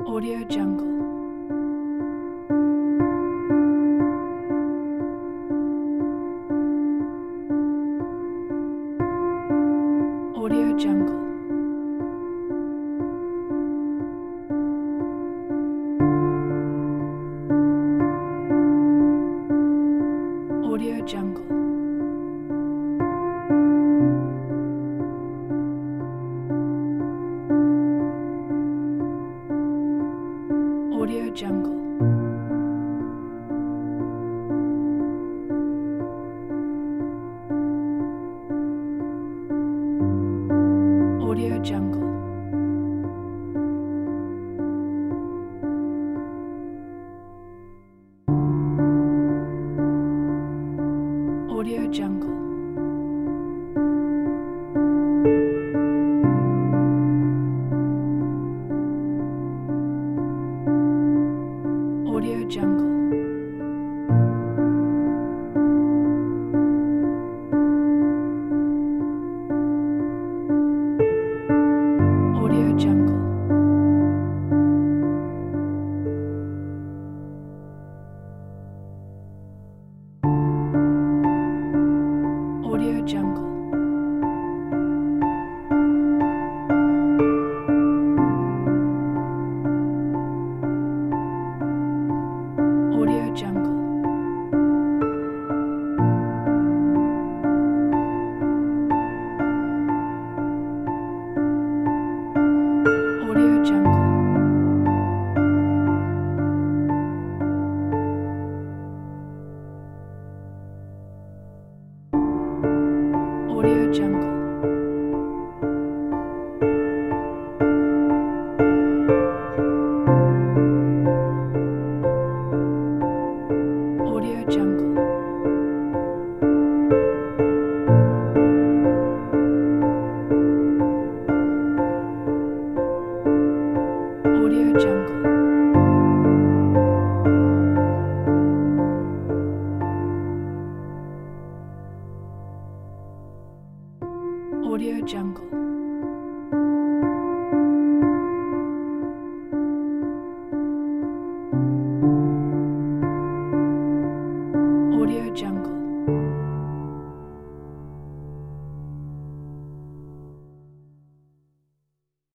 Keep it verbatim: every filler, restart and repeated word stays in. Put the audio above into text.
Audio Jungle. Audio Jungle. Audio Jungle. Audio Jungle. Audio Jungle. Audio Jungle. Audio Jungle. Audio Jungle. Audio Jungle. Audio Jungle. Audio Jungle. Audio Jungle. Audio Jungle. Audio Jungle. Audio Jungle.